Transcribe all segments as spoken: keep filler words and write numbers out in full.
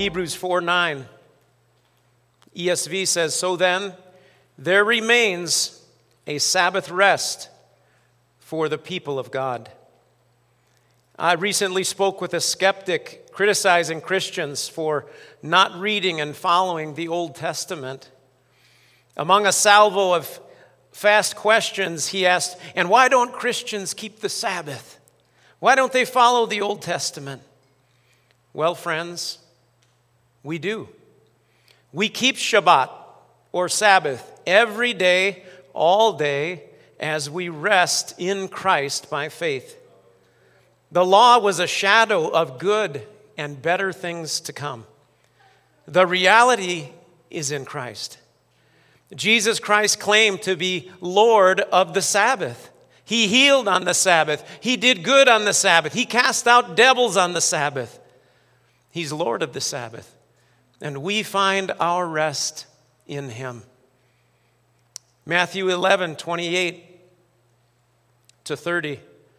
Hebrews four nine. E S V says, "So then, there remains a Sabbath rest for the people of God." I recently spoke with a skeptic criticizing Christians for not reading and following the Old Testament. Among a salvo of fast questions, he asked, "And why don't Christians keep the Sabbath? Why don't they follow the Old Testament?" Well, friends, we do. We keep Shabbat, or Sabbath, every day, all day, as we rest in Christ by faith. The law was a shadow of good and better things to come. The reality is in Christ. Jesus Christ claimed to be Lord of the Sabbath. He healed on the Sabbath. He did good on the Sabbath. He cast out devils on the Sabbath. He's Lord of the Sabbath. And we find our rest in him. Matthew eleven twenty-eight to thirty.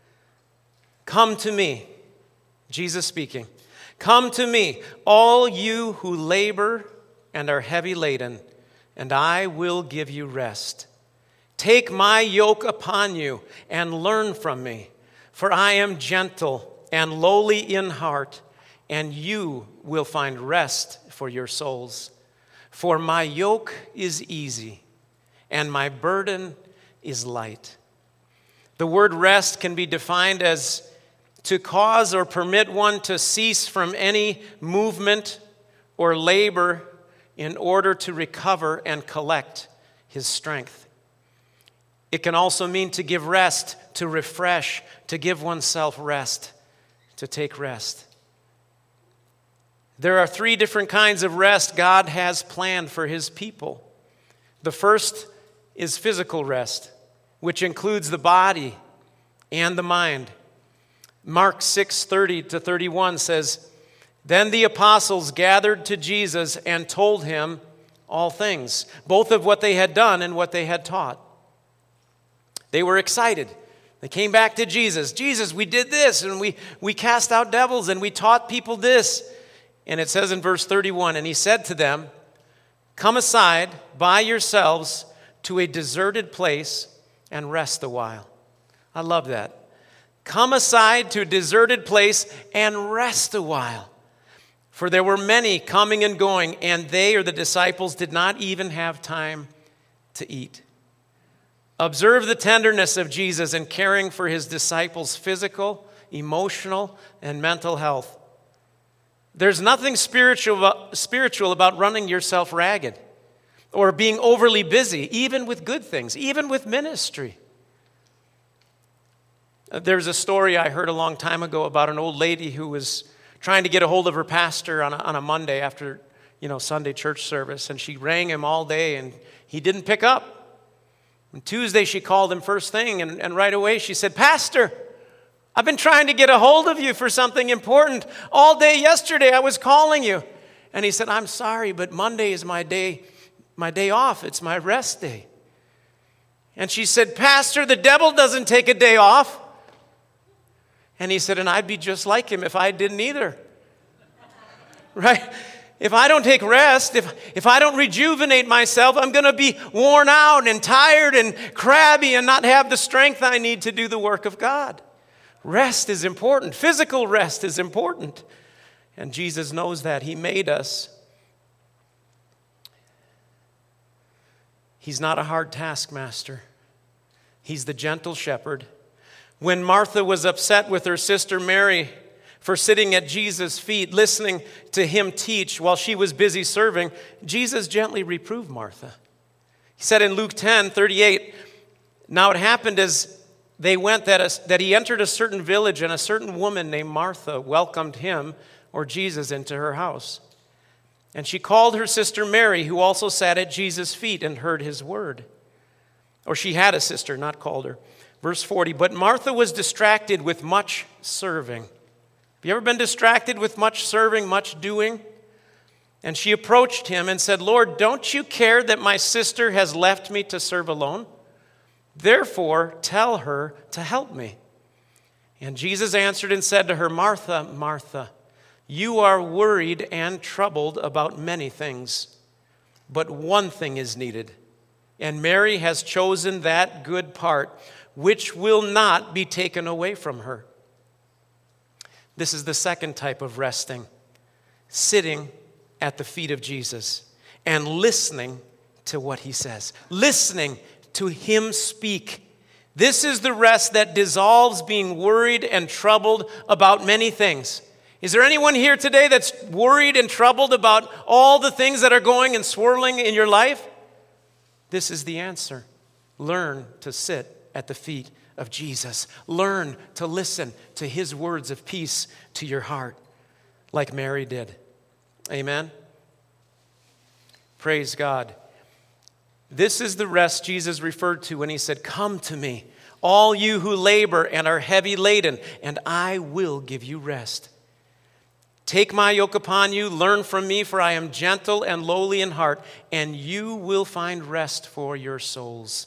"Come to me," Jesus speaking, "come to me, all you who labor and are heavy laden, and I will give you rest. Take my yoke upon you and learn from me, for I am gentle and lowly in heart, and you will find rest for your souls. For my yoke is easy, and my burden is light." The word rest can be defined as to cause or permit one to cease from any movement or labor in order to recover and collect his strength. It can also mean to give rest, to refresh, to give oneself rest, to take rest. There are three different kinds of rest God has planned for his people. The first is physical rest, which includes the body and the mind. Mark six thirty to thirty-one says, "Then the apostles gathered to Jesus and told him all things, both of what they had done and what they had taught." They were excited. They came back to Jesus. "Jesus, we did this, and we, we cast out devils, and we taught people this." And it says in verse thirty-one, "And he said to them, 'Come aside by yourselves to a deserted place and rest a while.'" I love that. Come aside to a deserted place and rest a while. "For there were many coming and going, and they," or the disciples, "did not even have time to eat." Observe the tenderness of Jesus in caring for his disciples' physical, emotional, and mental health. There's nothing spiritual, spiritual about running yourself ragged or being overly busy, even with good things, even with ministry. There's a story I heard a long time ago about an old lady who was trying to get a hold of her pastor on a, on a Monday after, you know, Sunday church service, and she rang him all day, and he didn't pick up. On Tuesday, she called him first thing, and, and right away she said, "Pastor, I've been trying to get a hold of you for something important. All day yesterday I was calling you." And he said, "I'm sorry, but Monday is my day, my day off. It's my rest day." And she said, "Pastor, the devil doesn't take a day off." And he said, "And I'd be just like him if I didn't either." Right? If I don't take rest, if, if I don't rejuvenate myself, I'm going to be worn out and tired and crabby and not have the strength I need to do the work of God. Rest is important. Physical rest is important. And Jesus knows that. He made us. He's not a hard taskmaster. He's the gentle shepherd. When Martha was upset with her sister Mary for sitting at Jesus' feet, listening to him teach while she was busy serving, Jesus gently reproved Martha. He said in Luke ten thirty-eight, "Now it happened as they went that, a, that he entered a certain village, and a certain woman named Martha welcomed him," or Jesus, "into her house. And she called her sister Mary, who also sat at Jesus' feet and heard his word." Or she had a sister, not called her. Verse forty, "But Martha was distracted with much serving." Have you ever been distracted with much serving, much doing? "And she approached him and said, 'Lord, don't you care that my sister has left me to serve alone? Therefore, tell her to help me.' And Jesus answered and said to her, 'Martha, Martha, You are worried and troubled about many things, but one thing is needed, and Mary has chosen that good part, which will not be taken away from her. This is the second type of resting, sitting at the feet of Jesus and listening to what he says, listening to him speak. This is the rest that dissolves being worried and troubled about many things. Is there anyone here today that's worried and troubled about all the things that are going and swirling in your life? This is the answer. Learn to sit at the feet of Jesus. Learn to listen to his words of peace to your heart, like Mary did. Amen? Praise God. This is the rest Jesus referred to when he said, "Come to me, all you who labor and are heavy laden, and I will give you rest. Take my yoke upon you, learn from me, for I am gentle and lowly in heart, and you will find rest for your souls."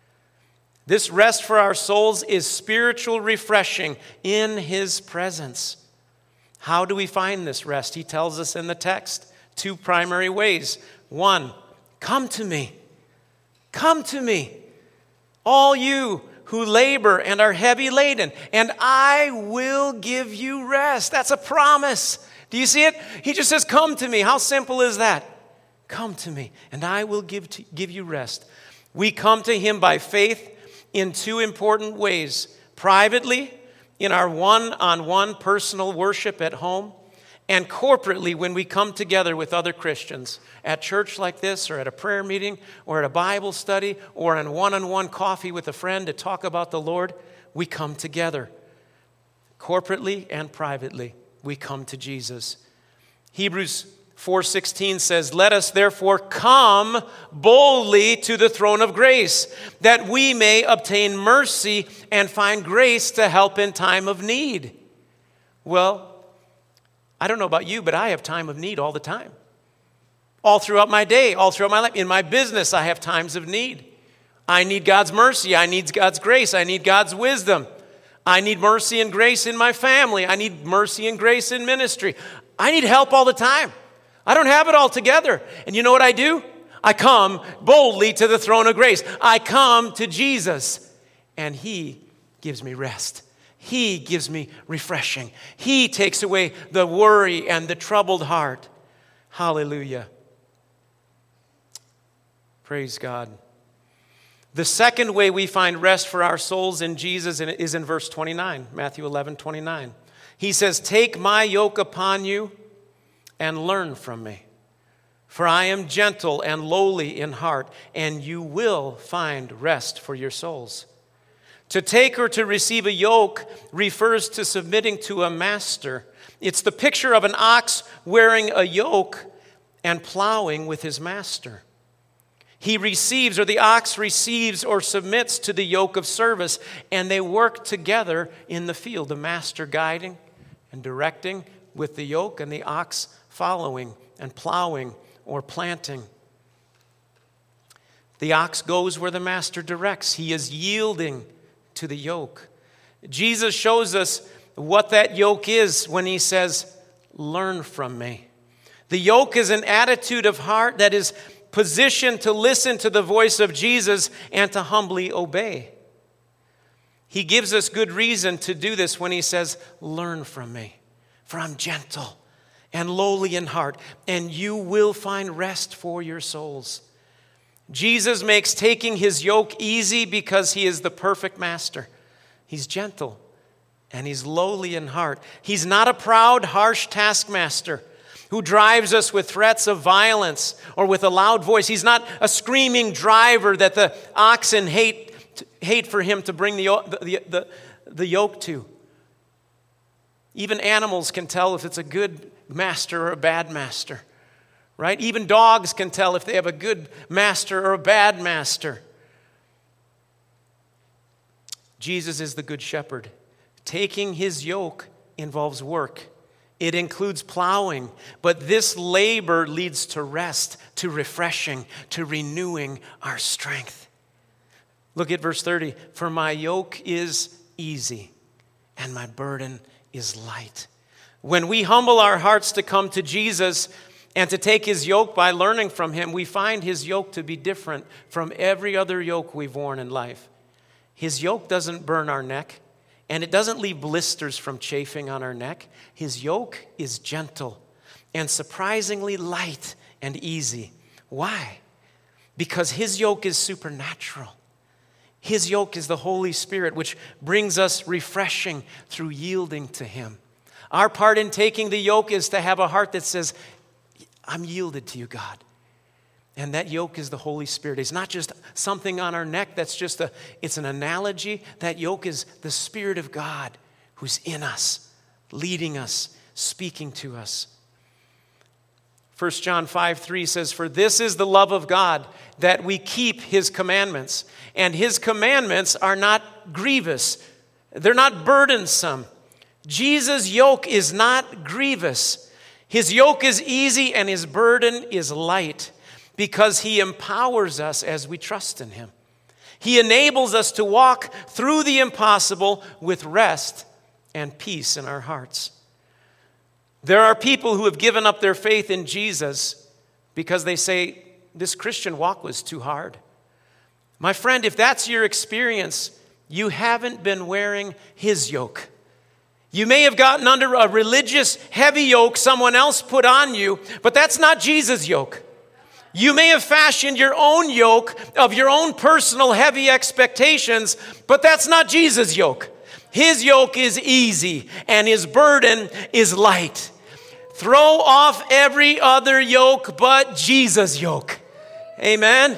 This rest for our souls is spiritual refreshing in his presence. How do we find this rest? He tells us in the text two primary ways. One, come to me. Come to me, all you who labor and are heavy laden, and I will give you rest. That's a promise. Do you see it? He just says, come to me. How simple is that? Come to me, and I will give, to, give you rest. We come to him by faith in two important ways. Privately, in our one-on-one personal worship at home, and corporately when we come together with other Christians at church like this, or at a prayer meeting, or at a Bible study, or in one-on-one coffee with a friend to talk about the Lord. We come together. Corporately and privately, we come to Jesus. Hebrews four sixteen says, "Let us therefore come boldly to the throne of grace, that we may obtain mercy and find grace to help in time of need." Well, I don't know about you, but I have time of need all the time. All throughout my day, all throughout my life. In my business, I have times of need. I need God's mercy. I need God's grace. I need God's wisdom. I need mercy and grace in my family. I need mercy and grace in ministry. I need help all the time. I don't have it all together. And you know what I do? I come boldly to the throne of grace. I come to Jesus, and he gives me rest. He gives me refreshing. He takes away the worry and the troubled heart. Hallelujah. Praise God. The second way we find rest for our souls in Jesus is in verse twenty-nine, Matthew eleven twenty-nine. He says, "Take my yoke upon you and learn from me, for I am gentle and lowly in heart, and you will find rest for your souls." To take or to receive a yoke refers to submitting to a master. It's the picture of an ox wearing a yoke and plowing with his master. He receives, or the ox receives or submits to the yoke of service, and they work together in the field, the master guiding and directing with the yoke, and the ox following and plowing or planting. The ox goes where the master directs. He is yielding to the yoke. Jesus shows us what that yoke is when he says, "Learn from me." The yoke is an attitude of heart that is positioned to listen to the voice of Jesus and to humbly obey. He gives us good reason to do this when he says, "Learn from me, for I'm gentle and lowly in heart, and you will find rest for your souls." Jesus makes taking his yoke easy because he is the perfect master. He's gentle and he's lowly in heart. He's not a proud, harsh taskmaster who drives us with threats of violence or with a loud voice. He's not a screaming driver that the oxen hate, hate for him to bring the, the, the, the yoke to. Even animals can tell if it's a good master or a bad master. Right? Even dogs can tell if they have a good master or a bad master. Jesus is the good shepherd. Taking his yoke involves work. It includes plowing, but this labor leads to rest, to refreshing, to renewing our strength. Look at verse thirty. "For my yoke is easy and my burden is light." When we humble our hearts to come to Jesus and to take his yoke by learning from him, we find his yoke to be different from every other yoke we've worn in life. His yoke doesn't burn our neck, and it doesn't leave blisters from chafing on our neck. His yoke is gentle and surprisingly light and easy. Why? Because his yoke is supernatural. His yoke is the Holy Spirit, which brings us refreshing through yielding to him. Our part in taking the yoke is to have a heart that says, I'm yielded to you, God. And that yoke is the Holy Spirit. It's not just something on our neck. That's just a, it's an analogy. That yoke is the Spirit of God who's in us, leading us, speaking to us. First John five three says, for this is the love of God, that we keep his commandments. And his commandments are not grievous. They're not burdensome. Jesus' yoke is not grievous. His yoke is easy and his burden is light because he empowers us as we trust in him. He enables us to walk through the impossible with rest and peace in our hearts. There are people who have given up their faith in Jesus because they say, this Christian walk was too hard. My friend, if that's your experience, you haven't been wearing his yoke. You may have gotten under a religious heavy yoke someone else put on you, but that's not Jesus' yoke. You may have fashioned your own yoke of your own personal heavy expectations, but that's not Jesus' yoke. His yoke is easy and his burden is light. Throw off every other yoke but Jesus' yoke. Amen?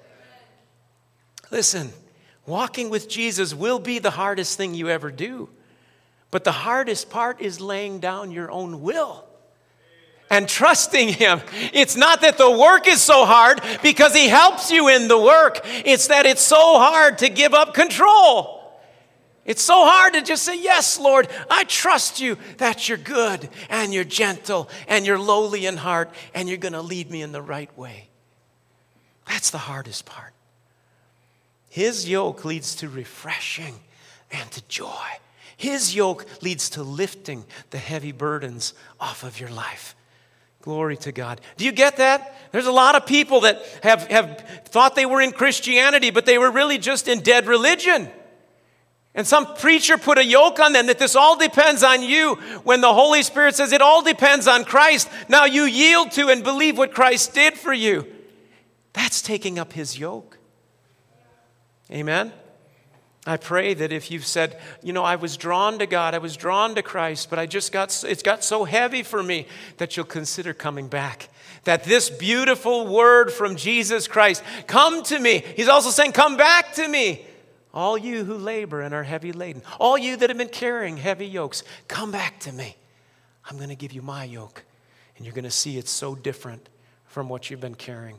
Listen, walking with Jesus will be the hardest thing you ever do. But the hardest part is laying down your own will and trusting him. It's not that the work is so hard because he helps you in the work. It's that it's so hard to give up control. It's so hard to just say, yes, Lord, I trust you that you're good and you're gentle and you're lowly in heart and you're going to lead me in the right way. That's the hardest part. His yoke leads to refreshing and to joy. His yoke leads to lifting the heavy burdens off of your life. Glory to God. Do you get that? There's a lot of people that have, have thought they were in Christianity, but they were really just in dead religion. And some preacher put a yoke on them that this all depends on you, when the Holy Spirit says it all depends on Christ. Now you yield to and believe what Christ did for you. That's taking up his yoke. Amen? I pray that if you've said, you know, I was drawn to God, I was drawn to Christ, but I just got, it's got so heavy for me, that you'll consider coming back. That this beautiful word from Jesus Christ, come to me. He's also saying, come back to me. All you who labor and are heavy laden, all you that have been carrying heavy yokes, come back to me. I'm going to give you my yoke, and you're going to see it's so different from what you've been carrying.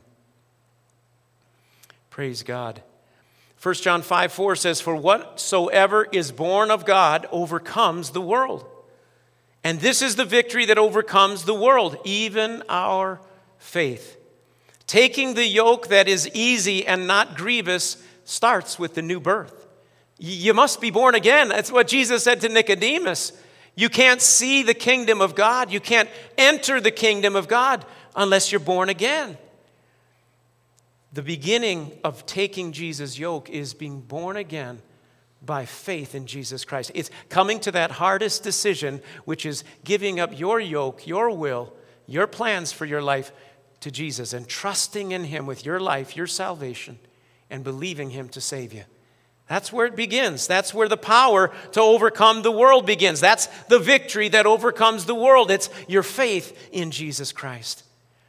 Praise God. First John five four says, for whatsoever is born of God overcomes the world. And this is the victory that overcomes the world, even our faith. Taking the yoke that is easy and not grievous starts with the new birth. You must be born again. That's what Jesus said to Nicodemus. You can't see the kingdom of God. You can't enter the kingdom of God unless you're born again. The beginning of taking Jesus' yoke is being born again by faith in Jesus Christ. It's coming to that hardest decision, which is giving up your yoke, your will, your plans for your life to Jesus and trusting in him with your life, your salvation, and believing him to save you. That's where it begins. That's where the power to overcome the world begins. That's the victory that overcomes the world. It's your faith in Jesus Christ.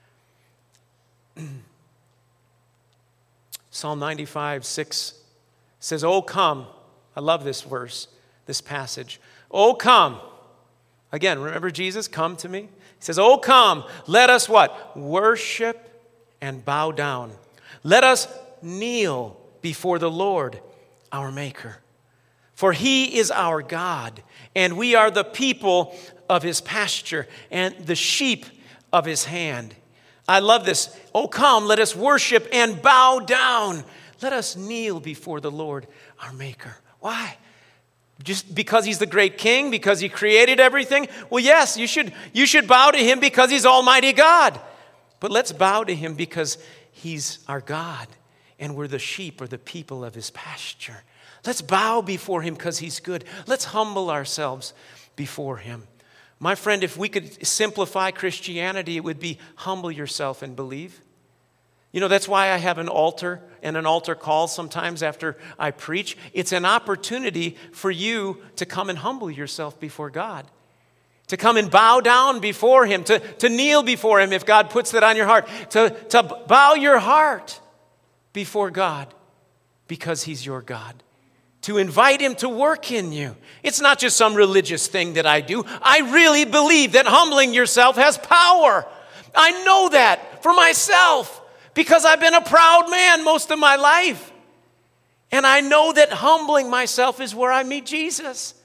Psalm ninety-five, six says, oh, come. I love this verse, this passage. Oh, come. Again, remember Jesus? Come to me. He says, oh, come. Let us what? Worship and bow down. Let us kneel before the Lord, our Maker. For he is our God, and we are the people of his pasture and the sheep of his hand. I love this. Oh, come, let us worship and bow down. Let us kneel before the Lord, our Maker. Why? Just because he's the great king, because he created everything? Well, yes, you should, you should bow to him because he's Almighty God. But let's bow to him because he's our God, and we're the sheep or the people of his pasture. Let's bow before him because he's good. Let's humble ourselves before him. My friend, if we could simplify Christianity, it would be humble yourself and believe. You know, that's why I have an altar and an altar call sometimes after I preach. It's an opportunity for you to come and humble yourself before God, to come and bow down before him, to, to kneel before him if God puts that on your heart, to, to bow your heart before God because he's your God, to invite him to work in you. It's not just some religious thing that I do. I really believe that humbling yourself has power. I know that for myself, because I've been a proud man most of my life. And I know that humbling myself is where I meet Jesus.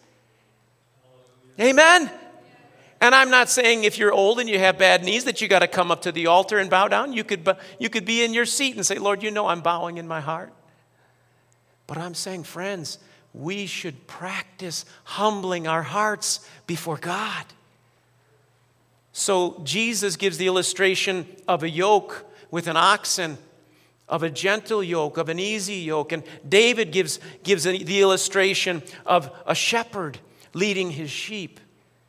Amen? And I'm not saying if you're old and you have bad knees that you got to come up to the altar and bow down. You could, you could be in your seat and say, Lord, you know I'm bowing in my heart. But I'm saying, friends, we should practice humbling our hearts before God. So Jesus gives the illustration of a yoke with an oxen, of a gentle yoke, of an easy yoke. And David gives, gives the illustration of a shepherd leading his sheep.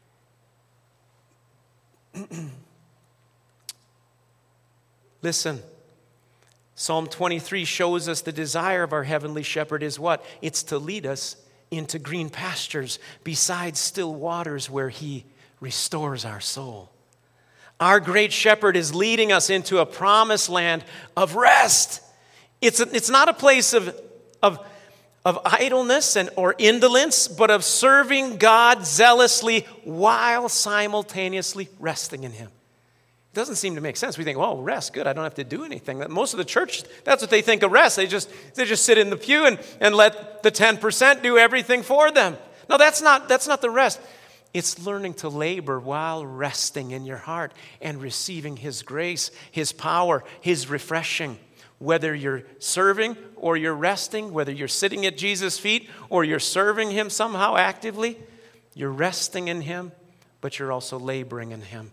Listen, Psalm twenty-three shows us the desire of our heavenly shepherd is what? It's to lead us into green pastures beside still waters where he restores our soul. Our great shepherd is leading us into a promised land of rest. It's, a, it's not a place of, of, of idleness and, or indolence, but of serving God zealously while simultaneously resting in him. It doesn't seem to make sense. We think, well, rest, good, I don't have to do anything. Most of the church, that's what they think of rest. They just, they just sit in the pew and, and let the ten percent do everything for them. No, that's not, that's not the rest. It's learning to labor while resting in your heart and receiving his grace, his power, his refreshing. Whether you're serving or you're resting, whether you're sitting at Jesus' feet or you're serving him somehow actively, you're resting in him, but you're also laboring in him.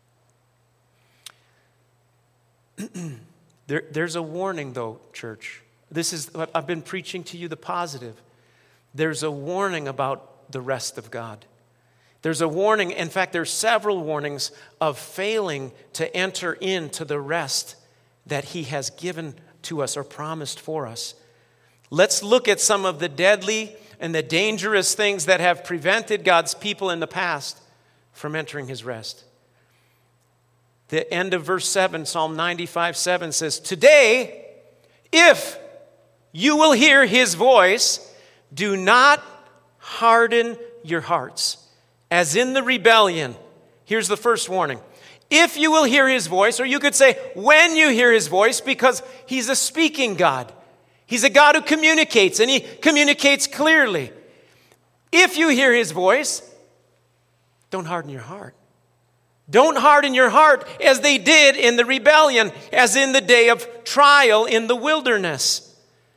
there, there's a warning, though, church. This is what I've been preaching to you, the positive. There's a warning about the rest of God. There's a warning, in fact, there's several warnings of failing to enter into the rest that he has given to us or promised for us. Let's look at some of the deadly and the dangerous things that have prevented God's people in the past from entering his rest. The end of verse seven, Psalm ninety-five seven says, "Today, if you will hear his voice, do not harden your hearts, as in the rebellion." Here's the first warning. If you will hear his voice, or you could say when you hear his voice, because he's a speaking God. He's a God who communicates, and he communicates clearly. If you hear his voice, don't harden your heart. Don't harden your heart as they did in the rebellion, as in the day of trial in the wilderness.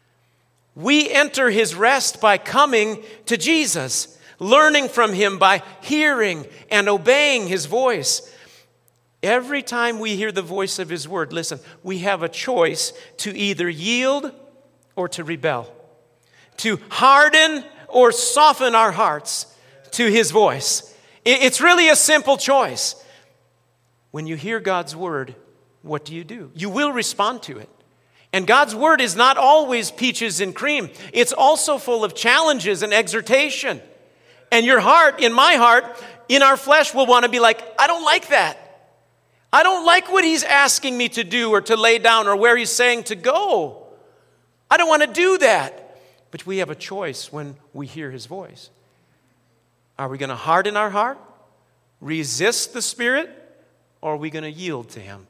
We enter his rest by coming to Jesus, learning from him by hearing and obeying his voice. Every time we hear the voice of his word, listen, we have a choice to either yield or to rebel, to harden or soften our hearts to his voice. It's really a simple choice. When you hear God's word, what do you do? You will respond to it. And God's word is not always peaches and cream. It's also full of challenges and exhortation. And your heart, in my heart, in our flesh will want to be like, I don't like that. I don't like what he's asking me to do or to lay down or where he's saying to go. I don't want to do that. But we have a choice when we hear his voice. Are we going to harden our heart, resist the Spirit, or are we going to yield to him?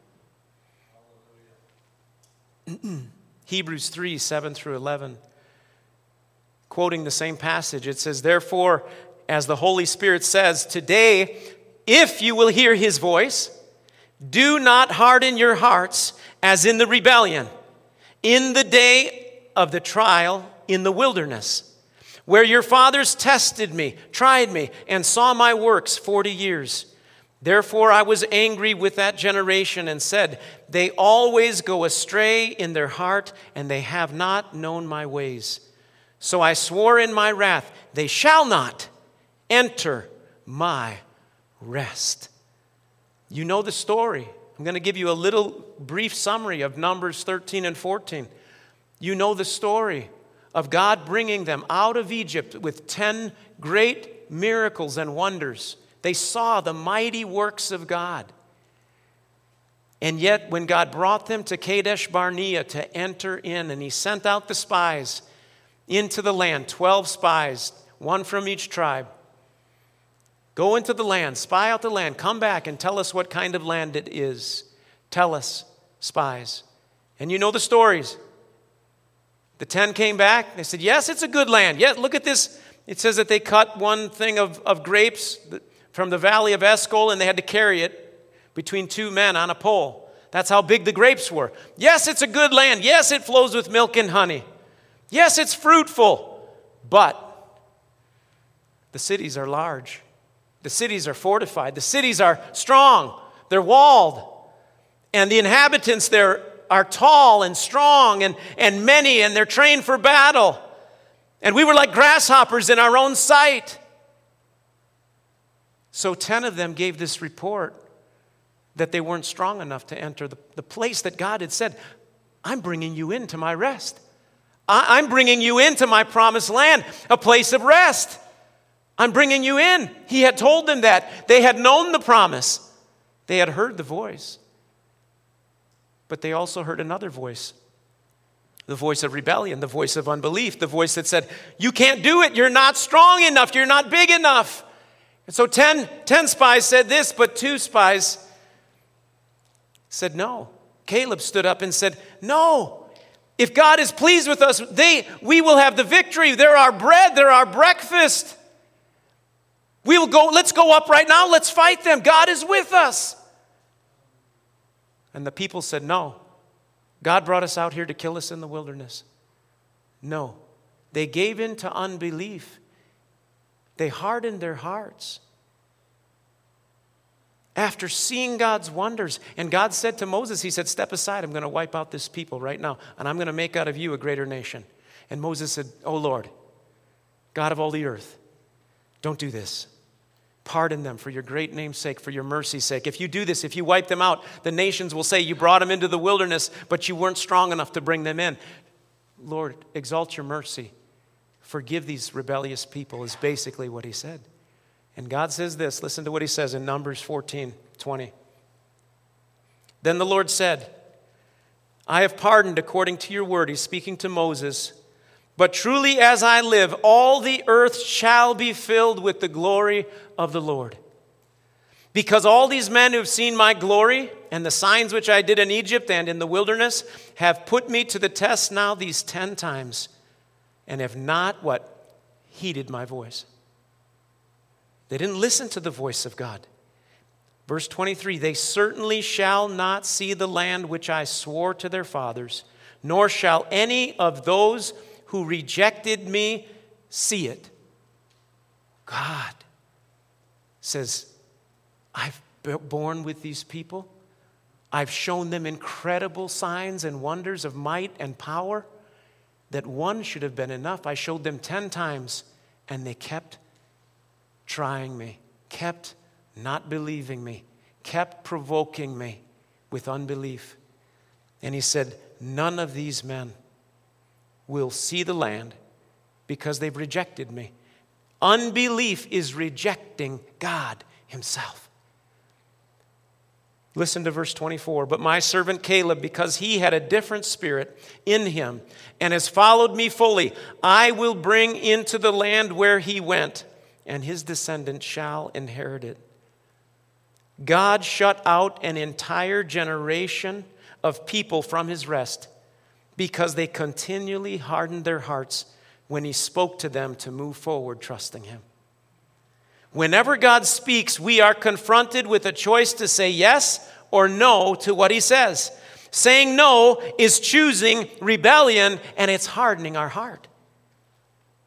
Hebrews three, seven through eleven. Quoting the same passage, it says, "Therefore, as the Holy Spirit says, today, if you will hear his voice, do not harden your hearts as in the rebellion, in the day of the trial in the wilderness, where your fathers tested me, tried me, and saw my works forty years. Therefore I was angry with that generation and said, they always go astray in their heart, and they have not known my ways. So I swore in my wrath, they shall not enter my rest. You know the story. I'm going to give you a little brief summary of Numbers thirteen and fourteen. You know the story of God bringing them out of Egypt with ten great miracles and wonders. They saw the mighty works of God. And yet, when God brought them to Kadesh Barnea to enter in, and he sent out the spies into the land, twelve spies, one from each tribe. Go into the land, spy out the land, come back and tell us what kind of land it is. Tell us, spies. And you know the stories. The ten came back, they said, yes, it's a good land. Yes, look at this. It says that they cut one thing of, of grapes from the valley of Eshcol, and they had to carry it between two men on a pole. That's how big the grapes were. Yes, it's a good land. Yes, it flows with milk and honey. Yes, it's fruitful. But the cities are large. The cities are fortified. The cities are strong. They're walled. And the inhabitants there are tall and strong and, and many, and they're trained for battle. And we were like grasshoppers in our own sight. So ten of them gave this report that they weren't strong enough to enter the, the place that God had said, I'm bringing you into my rest. I, I'm bringing you into my promised land, a place of rest. I'm bringing you in. He had told them that. They had known the promise. They had heard the voice. But they also heard another voice. The voice of rebellion, the voice of unbelief, the voice that said, you can't do it. You're not strong enough. You're not big enough. And so ten, ten spies said this, but two spies said no. Caleb stood up and said, no. If God is pleased with us, they, we will have the victory. They're our bread. They're our breakfast. We will go, let's go up right now. Let's fight them. God is with us. And the people said, no. God brought us out here to kill us in the wilderness. No. They gave in to unbelief. They hardened their hearts. After seeing God's wonders, and God said to Moses, he said, step aside, I'm going to wipe out this people right now, and I'm going to make out of you a greater nation. And Moses said, oh Lord, God of all the earth, don't do this. Pardon them for your great name's sake, for your mercy's sake. If you do this, if you wipe them out, the nations will say you brought them into the wilderness, but you weren't strong enough to bring them in. Lord, exalt your mercy. Forgive these rebellious people is basically what he said. And God says this, listen to what he says in Numbers fourteen twenty. Then the Lord said, I have pardoned according to your word. He's speaking to Moses. But truly as I live, all the earth shall be filled with the glory of the Lord. Because all these men who have seen my glory and the signs which I did in Egypt and in the wilderness have put me to the test now these ten times and have not, what? Heeded my voice. They didn't listen to the voice of God. Verse twenty-three, they certainly shall not see the land which I swore to their fathers, nor shall any of those who rejected me see it. God says, I've borne with these people. I've shown them incredible signs and wonders of might and power that one should have been enough. I showed them ten times, and they kept trying me, kept not believing me, kept provoking me with unbelief. And he said, none of these men will see the land because they've rejected me. Unbelief is rejecting God himself. Listen to verse twenty-four. But my servant Caleb, because he had a different spirit in him and has followed me fully, I will bring into the land where he went, and his descendants shall inherit it. God shut out an entire generation of people from his rest because they continually hardened their hearts when he spoke to them to move forward trusting him. Whenever God speaks, we are confronted with a choice to say yes or no to what he says. Saying no is choosing rebellion, and it's hardening our heart.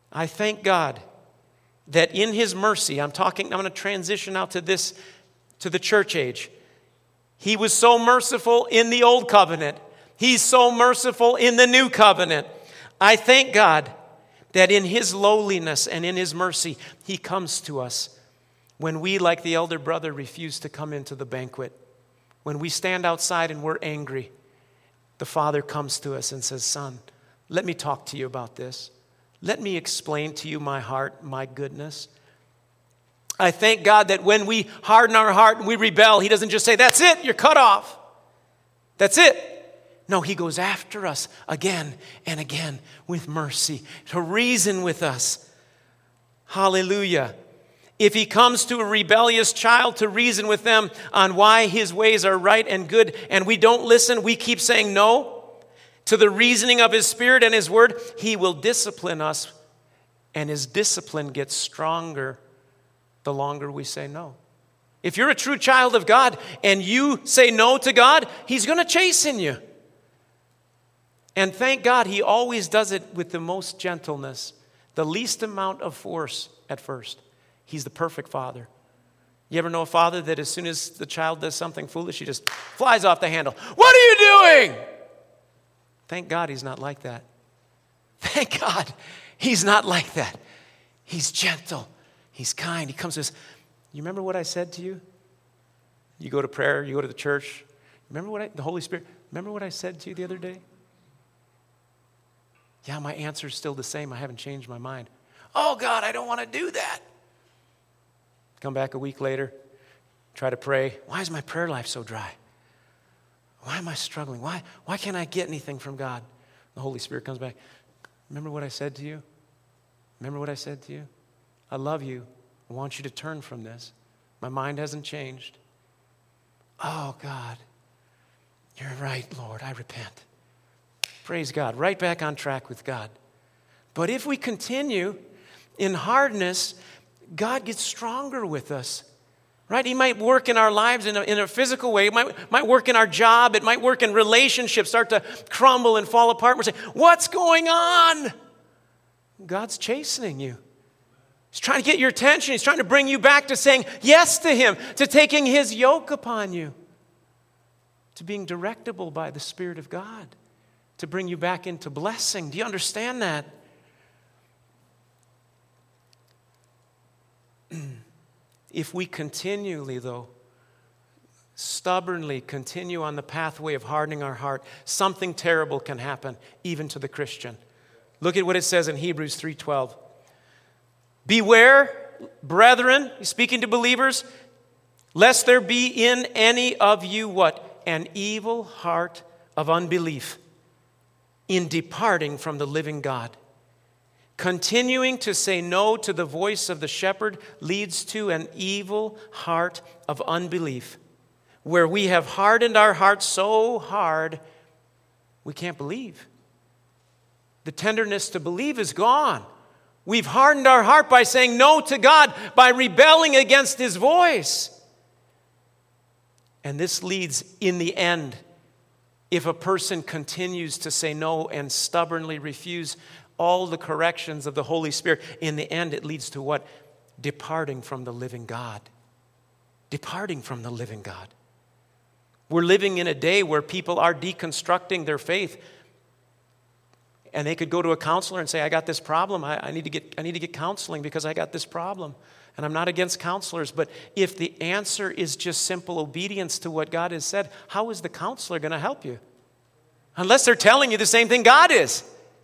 I thank God that in His mercy, I'm talking, I'm going to transition out to this, to the church age. He was so merciful in the old covenant. He's so merciful in the new covenant. I thank God that in His lowliness and in His mercy, He comes to us when we, like the elder brother, refuse to come into the banquet. When we stand outside and we're angry, the Father comes to us and says, "Son, let me talk to you about this. Let me explain to you my heart, my goodness." I thank God that when we harden our heart and we rebel, He doesn't just say, "That's it, you're cut off. That's it." No, He goes after us again and again with mercy to reason with us. Hallelujah. If He comes to a rebellious child to reason with them on why his ways are right and good, and we don't listen, we keep saying no to the reasoning of His Spirit and His Word, He will discipline us, and His discipline gets stronger the longer we say no. If you're a true child of God and you say no to God, He's going to chasten you. And thank God He always does it with the most gentleness, the least amount of force at first. He's the perfect Father. You ever know a father that as soon as the child does something foolish, he just flies off the handle? "What are you doing?" Thank God He's not like that. Thank God He's not like that. He's gentle. He's kind. He comes and says, "You remember what I said to you?" You go to prayer, you go to the church. Remember what I, the Holy Spirit, remember what I said to you the other day? "Yeah, my answer's still the same. I haven't changed my mind." "Oh, God, I don't want to do that." Come back a week later, try to pray. "Why is my prayer life so dry? Why am I struggling? Why, why can't I get anything from God?" The Holy Spirit comes back. "Remember what I said to you? Remember what I said to you? I love you. I want you to turn from this. My mind hasn't changed." "Oh, God, you're right, Lord. I repent." Praise God. Right back on track with God. But if we continue in hardness, God gets stronger with us. Right? He might work in our lives in a, in a physical way. It might, might work in our job. It might work in relationships, start to crumble and fall apart. We're saying, "What's going on?" God's chastening you. He's trying to get your attention. He's trying to bring you back to saying yes to Him, to taking His yoke upon you, to being directable by the Spirit of God, to bring you back into blessing. Do you understand that? If we continually, though, stubbornly continue on the pathway of hardening our heart, something terrible can happen, even to the Christian. Look at what it says in Hebrews three twelve. "Beware, brethren," he's speaking to believers, "lest there be in any of you," what? "An evil heart of unbelief in departing from the living God." Continuing to say no to the voice of the shepherd leads to an evil heart of unbelief, where we have hardened our hearts so hard we can't believe. The tenderness to believe is gone. We've hardened our heart by saying no to God, by rebelling against His voice. And this leads, in the end, if a person continues to say no and stubbornly refuse all the corrections of the Holy Spirit, in the end it leads to what? Departing from the living God. Departing from the living God. We're living in a day where people are deconstructing their faith, and they could go to a counselor and say, "I got this problem. I, I need to get I need to get counseling because I got this problem." And I'm not against counselors, but if the answer is just simple obedience to what God has said, how is the counselor going to help you? Unless they're telling you the same thing God is.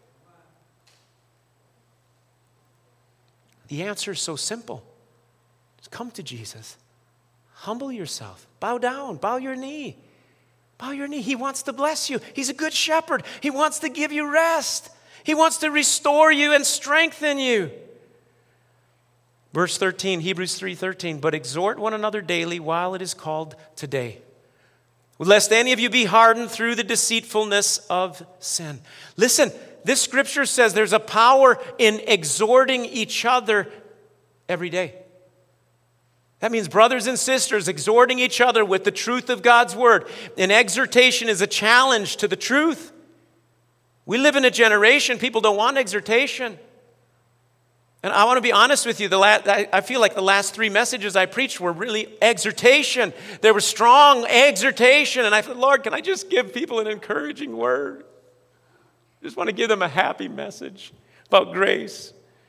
The answer is so simple. Just come to Jesus. Humble yourself. Bow down. Bow your knee. Bow your knee. He wants to bless you. He's a good shepherd. He wants to give you rest. He wants to restore you and strengthen you. Verse thirteen, Hebrews three thirteen, "But exhort one another daily while it is called today, lest any of you be hardened through the deceitfulness of sin." Listen, this scripture says there's a power in exhorting each other every day. That means brothers and sisters exhorting each other with the truth of God's word. An exhortation is a challenge to the truth. We live in a generation, people don't want exhortation. And I want to be honest with you, the last, I feel like the last three messages I preached were really exhortation. There was strong exhortation. And I thought, Lord, can I just give people an encouraging word? I just want to give them a happy message about grace.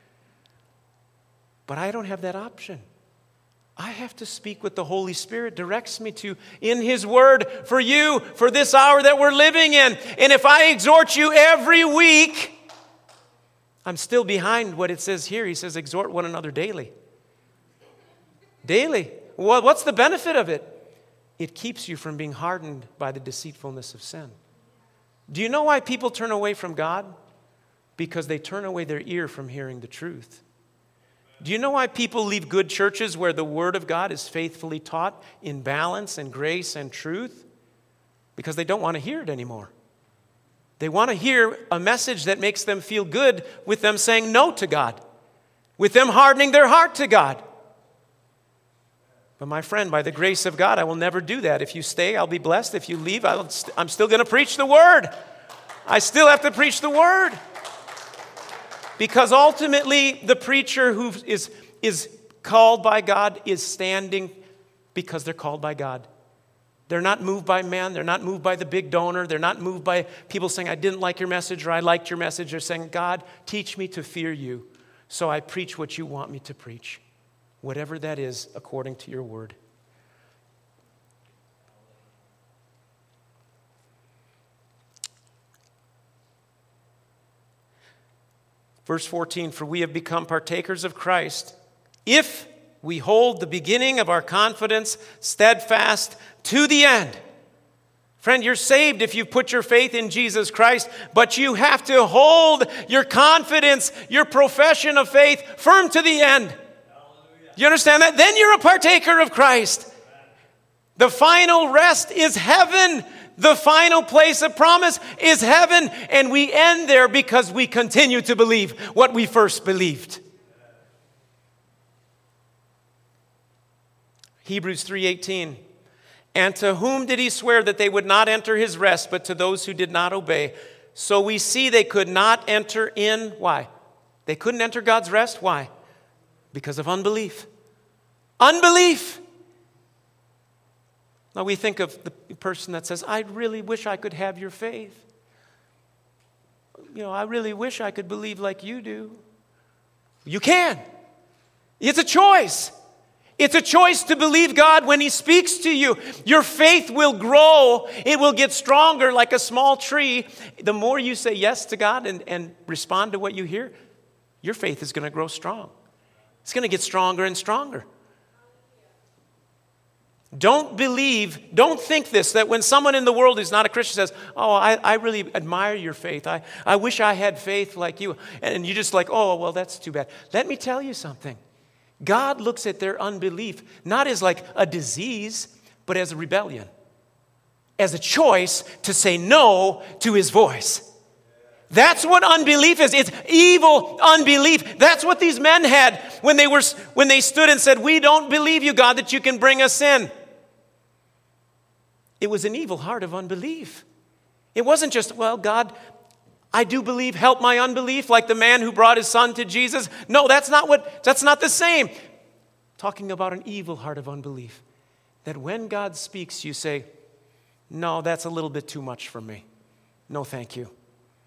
But I don't have that option. I have to speak what the Holy Spirit directs me to in His Word for you, for this hour that we're living in. And if I exhort you every week, I'm still behind what it says here. He says, exhort one another daily. Daily. Well, what's the benefit of it? It keeps you from being hardened by the deceitfulness of sin. Do you know why people turn away from God? Because they turn away their ear from hearing the truth. Do you know why people leave good churches where the Word of God is faithfully taught in balance and grace and truth? Because they don't want to hear it anymore. They want to hear a message that makes them feel good with them saying no to God, with them hardening their heart to God. But my friend, by the grace of God, I will never do that. If you stay, I'll be blessed. If you leave, I'll st- I'm still going to preach the Word. I still have to preach the Word. Because ultimately, the preacher who is, is called by God is standing because they're called by God. They're not moved by man. They're not moved by the big donor. They're not moved by people saying, I didn't like your message or I liked your message. They're saying, God, teach me to fear you so I preach what you want me to preach, whatever that is according to your word. Verse fourteen, for we have become partakers of Christ if we hold the beginning of our confidence steadfast to the end. Friend, you're saved if you put your faith in Jesus Christ, but you have to hold your confidence, your profession of faith firm to the end. Hallelujah. You understand that? Then you're a partaker of Christ. The final rest is heaven. The final place of promise is heaven, and we end there because we continue to believe what we first believed. Hebrews three eighteen. And to whom did he swear that they would not enter his rest, but to those who did not obey? So we see they could not enter in. Why? They couldn't enter God's rest. Why? Because of unbelief. Unbelief. Now we think of the person that says, I really wish I could have your faith. You know, I really wish I could believe like you do. You can. It's a choice. It's a choice to believe God when He speaks to you. Your faith will grow. It will get stronger like a small tree. The more you say yes to God and, and respond to what you hear, your faith is going to grow strong. It's going to get stronger and stronger. Don't believe, don't think this, that when someone in the world who's not a Christian says, oh, I, I really admire your faith. I, I wish I had faith like you. And you're just like, oh, well, that's too bad. Let me tell you something. God looks at their unbelief not as like a disease, but as a rebellion, as a choice to say no to His voice. That's what unbelief is. It's evil unbelief. That's what these men had when they were when they stood and said, we don't believe you, God, that you can bring us in. It was an evil heart of unbelief. It wasn't just, well, God, I do believe, help my unbelief, like the man who brought his son to Jesus. No, that's not what, that's not the same. Talking about an evil heart of unbelief. That when God speaks, you say, no, that's a little bit too much for me. No, thank you.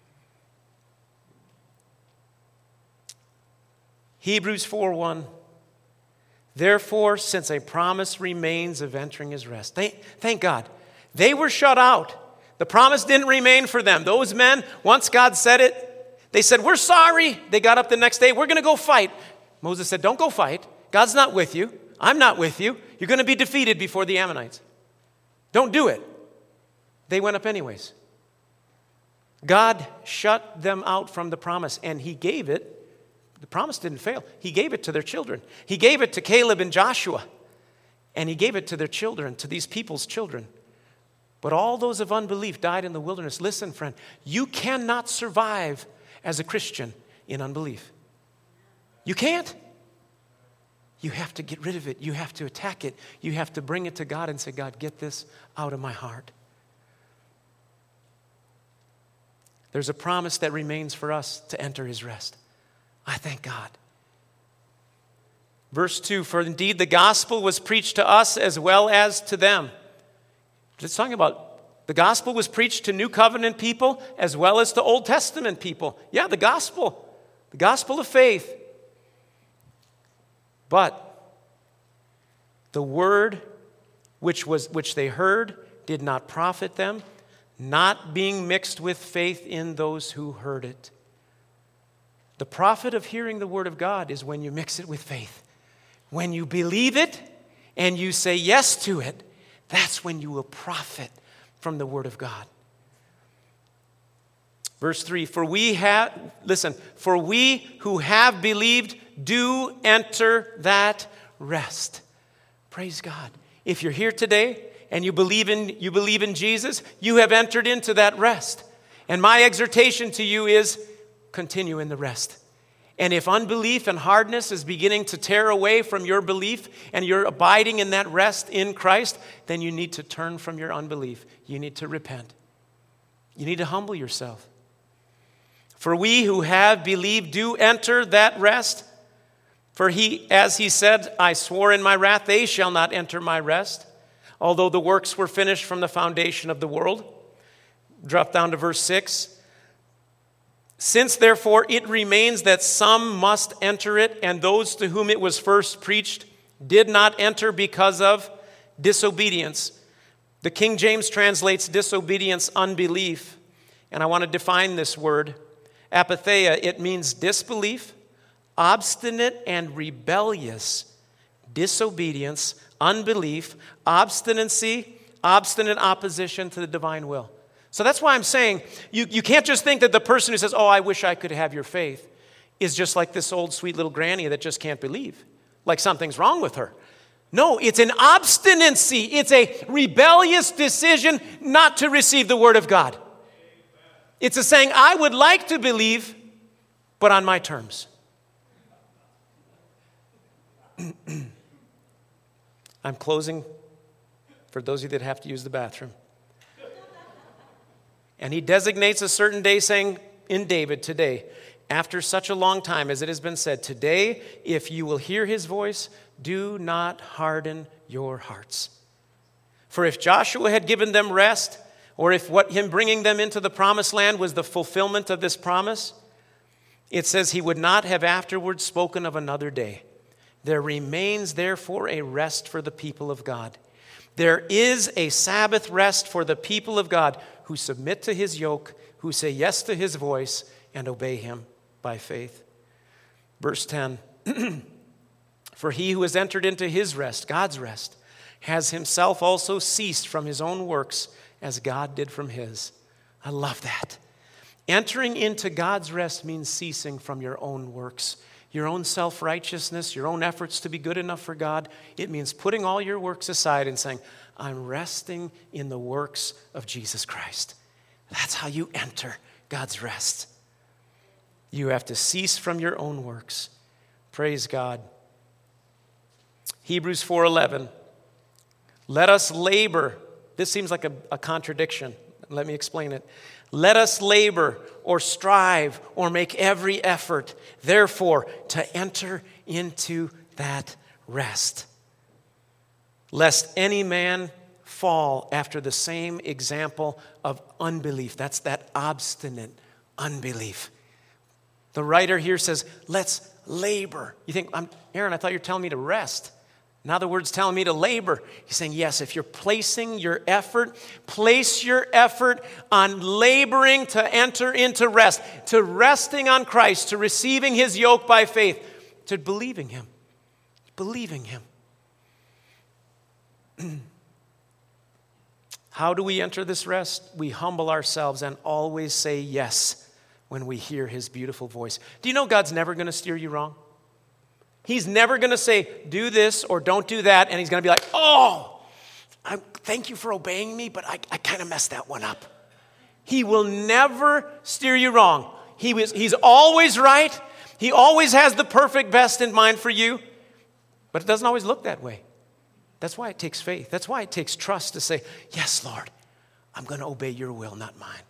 Hebrews four one. Therefore, since a promise remains of entering His rest. Thank, thank God. They were shut out. The promise didn't remain for them. Those men, once God said it, they said, we're sorry. They got up the next day. We're going to go fight. Moses said, don't go fight. God's not with you. I'm not with you. You're going to be defeated before the Ammonites. Don't do it. They went up anyways. God shut them out from the promise, and He gave it. The promise didn't fail. He gave it to their children. He gave it to Caleb and Joshua, and He gave it to their children, to these people's children. But all those of unbelief died in the wilderness. Listen, friend, you cannot survive as a Christian in unbelief. You can't. You have to get rid of it. You have to attack it. You have to bring it to God and say, God, get this out of my heart. There's a promise that remains for us to enter His rest. I thank God. Verse two, for indeed the gospel was preached to us as well as to them. It's talking about the gospel was preached to New Covenant people as well as to Old Testament people. Yeah, the gospel, the gospel of faith. But the word which was which they heard did not profit them, not being mixed with faith in those who heard it. The profit of hearing the word of God is when you mix it with faith. When you believe it and you say yes to it, that's when you will profit from the word of God. Verse three, for we have, listen, for we who have believed do enter that rest. Praise God. If you're here today and you believe in you believe in Jesus, you have entered into that rest. And my exhortation to you is continue in the rest. And if unbelief and hardness is beginning to tear away from your belief and you're abiding in that rest in Christ, then you need to turn from your unbelief. You need to repent. You need to humble yourself. For we who have believed do enter that rest. For he, as he said, I swore in my wrath, they shall not enter my rest, although the works were finished from the foundation of the world. Drop down to verse six. Since, therefore, it remains that some must enter it, and those to whom it was first preached did not enter because of disobedience. The King James translates disobedience unbelief, and I want to define this word. Apatheia, it means disbelief, obstinate and rebellious disobedience, unbelief, obstinacy, obstinate opposition to the divine will. So that's why I'm saying you, you can't just think that the person who says, oh, I wish I could have your faith, is just like this old sweet little granny that just can't believe, like something's wrong with her. No, it's an obstinacy. It's a rebellious decision not to receive the word of God. It's a saying, I would like to believe, but on my terms. I'm closing for those of you that have to use the bathroom. And he designates a certain day, saying in David, today, after such a long time as it has been said, today, if you will hear his voice, do not harden your hearts. For if Joshua had given them rest, or if what him bringing them into the promised land was the fulfillment of this promise, it says he would not have afterwards spoken of another day. There remains therefore a rest for the people of God. There is a Sabbath rest for the people of God who submit to his yoke, who say yes to his voice, and obey him by faith. Verse ten, for he who has entered into his rest, God's rest, has himself also ceased from his own works as God did from his. I love that. Entering into God's rest means ceasing from your own works, your own self-righteousness, your own efforts to be good enough for God. It means putting all your works aside and saying, I'm resting in the works of Jesus Christ. That's how you enter God's rest. You have to cease from your own works. Praise God. Hebrews four eleven. Let us labor. This seems like a, a contradiction. Let me explain it. Let us labor or strive or make every effort, therefore, to enter into that rest, lest any man fall after the same example of unbelief. That's that obstinate unbelief. The writer here says, let's labor. You think, I'm, Aaron, I thought you were telling me to rest. Now the word's telling me to labor. He's saying, yes, if you're placing your effort, place your effort on laboring to enter into rest, to resting on Christ, to receiving his yoke by faith, to believing him. Believing him. How do we enter this rest? We humble ourselves and always say yes when we hear his beautiful voice. Do you know God's never going to steer you wrong? He's never going to say, do this or don't do that. And he's going to be like, oh, I, thank you for obeying me, but I, I kind of messed that one up. He will never steer you wrong. He was, he's always right. He always has the perfect best in mind for you. But it doesn't always look that way. That's why it takes faith. That's why it takes trust to say, yes, Lord, I'm going to obey your will, not mine.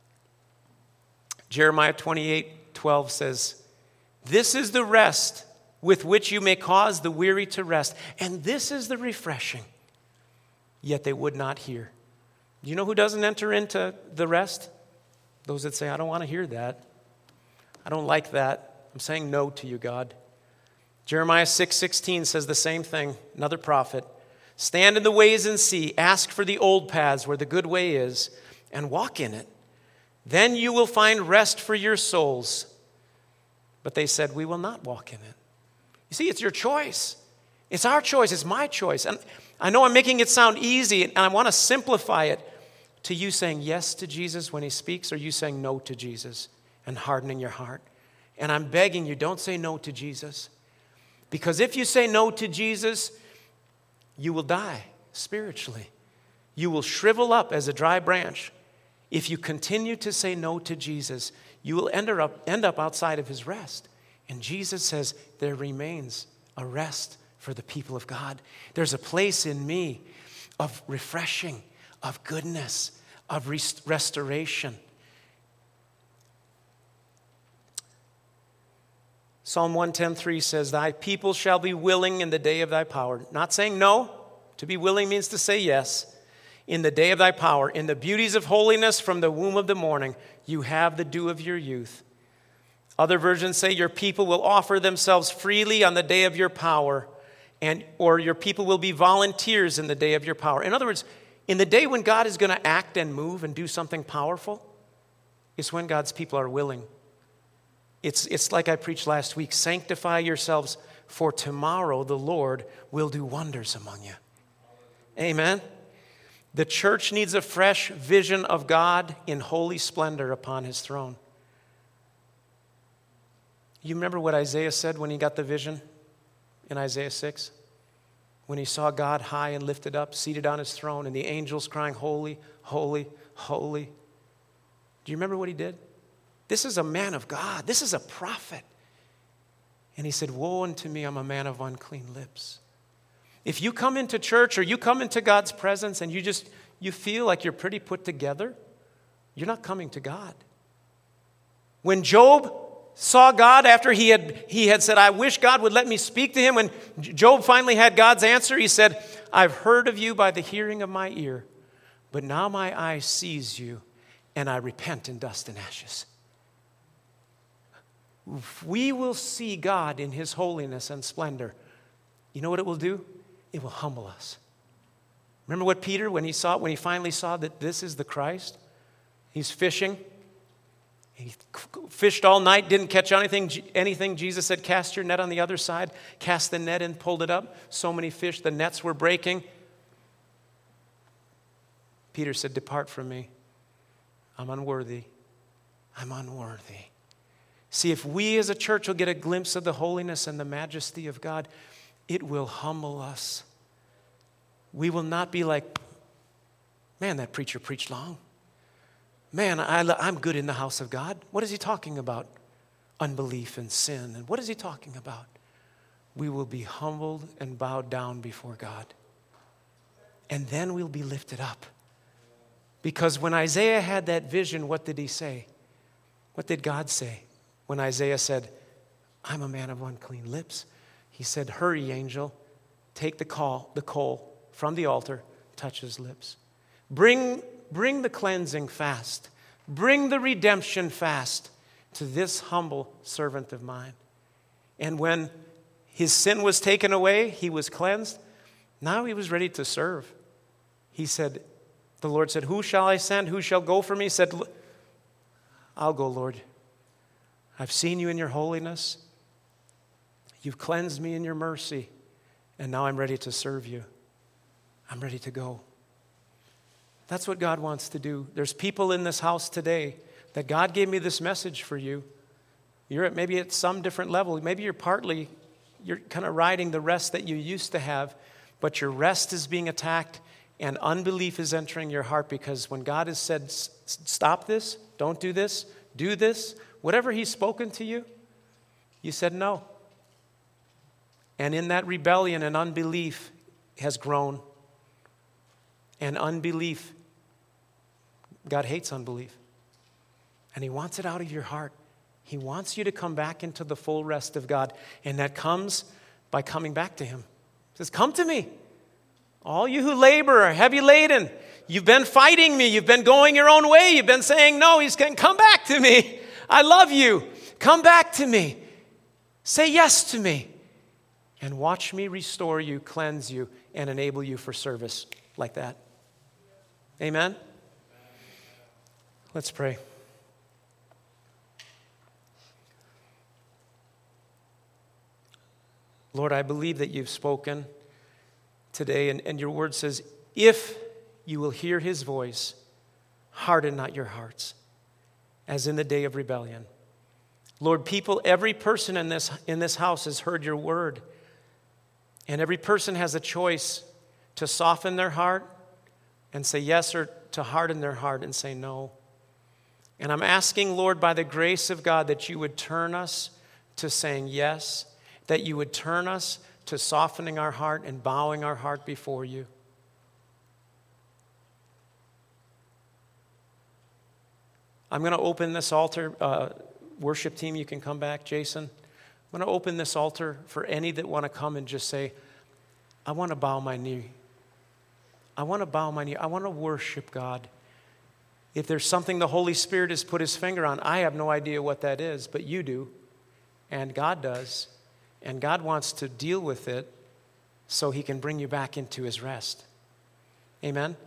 Jeremiah twenty-eight twelve says, this is the rest with which you may cause the weary to rest. And this is the refreshing. Yet they would not hear. Do you know who doesn't enter into the rest? Those that say, I don't want to hear that. I don't like that. I'm saying no to you, God. Jeremiah six sixteen says the same thing, another prophet. Stand in the ways and see, ask for the old paths where the good way is, and walk in it. Then you will find rest for your souls. But they said, we will not walk in it. You see, it's your choice. It's our choice. It's my choice. And I know I'm making it sound easy, and I want to simplify it to you saying yes to Jesus when he speaks, or you saying no to Jesus and hardening your heart. And I'm begging you, don't say no to Jesus. Because if you say no to Jesus, you will die spiritually. You will shrivel up as a dry branch. If you continue to say no to Jesus, you will end up, end up outside of his rest. And Jesus says there remains a rest for the people of God. There's a place in me of refreshing, of goodness, of rest- restoration. Psalm one ten three says, thy people shall be willing in the day of thy power. Not saying no. To be willing means to say yes. In the day of thy power, in the beauties of holiness from the womb of the morning, you have the dew of your youth. Other versions say your people will offer themselves freely on the day of your power, and or your people will be volunteers in the day of your power. In other words, in the day when God is going to act and move and do something powerful, it's when God's people are willing. It's, it's like I preached last week, sanctify yourselves, for tomorrow the Lord will do wonders among you. Amen. The church needs a fresh vision of God in holy splendor upon his throne. You remember what Isaiah said when he got the vision in Isaiah six? When he saw God high and lifted up, seated on his throne, and the angels crying, holy, holy, holy. Do you remember what he did? This is a man of God. This is a prophet. And he said, woe unto me, I'm a man of unclean lips. If you come into church or you come into God's presence and you just, you feel like you're pretty put together, you're not coming to God. When Job saw God after he had, he had said, I wish God would let me speak to him. When Job finally had God's answer, he said, I've heard of you by the hearing of my ear, but now my eye sees you, and I repent in dust and ashes. We will see God in his holiness and splendor. You know what it will do? It will humble us. Remember what Peter, when he saw, when he finally saw that this is the Christ, he's fishing. He fished all night, didn't catch anything. Anything. Jesus said, cast your net on the other side. Cast the net and pulled it up. So many fish, the nets were breaking. Peter said, depart from me. I'm unworthy. I'm unworthy. See, if we as a church will get a glimpse of the holiness and the majesty of God, it will humble us. We will not be like, man, that preacher preached long. Man, I, I'm good in the house of God. What is he talking about? Unbelief and sin. And what is he talking about? We will be humbled and bowed down before God. And then we'll be lifted up. Because when Isaiah had that vision, what did he say? What did God say? When Isaiah said, I'm a man of unclean lips, he said, hurry, angel, take the call, the coal from the altar, touch his lips. Bring, bring the cleansing fast. Bring the redemption fast to this humble servant of mine. And when his sin was taken away, he was cleansed. Now he was ready to serve. He said, the Lord said, who shall I send? Who shall go for me? He said, I'll go, Lord. I've seen you in your holiness. You've cleansed me in your mercy. And now I'm ready to serve you. I'm ready to go. That's what God wants to do. There's people in this house today that God gave me this message for you. You're at maybe at some different level. Maybe you're partly, you're kind of riding the rest that you used to have, but your rest is being attacked and unbelief is entering your heart because when God has said, stop this, don't do this, do this, whatever he's spoken to you, you said no. And in that rebellion and unbelief has grown. And unbelief, God hates unbelief. And he wants it out of your heart. He wants you to come back into the full rest of God, and that comes by coming back to him. He says, come to me, all you who labor are heavy laden. You've been fighting me. You've been going your own way. You've been saying no. He's saying, come back to me. I love you. Come back to me. Say yes to me. And watch me restore you, cleanse you, and enable you for service like that. Amen? Let's pray. Lord, I believe that you've spoken today, and, and your word says, if you will hear his voice, harden not your hearts, as in the day of rebellion. Lord, people, every person in this, in this house has heard your word, and every person has a choice to soften their heart and say yes, or to harden their heart and say no. And I'm asking, Lord, by the grace of God, that you would turn us to saying yes, that you would turn us to softening our heart and bowing our heart before you. I'm going to open this altar. Uh, worship team, you can come back, Jason. I'm going to open this altar for any that want to come and just say, I want to bow my knee. I want to bow my knee. I want to worship God. If there's something the Holy Spirit has put his finger on, I have no idea what that is, but you do, and God does. And God wants to deal with it so he can bring you back into his rest. Amen?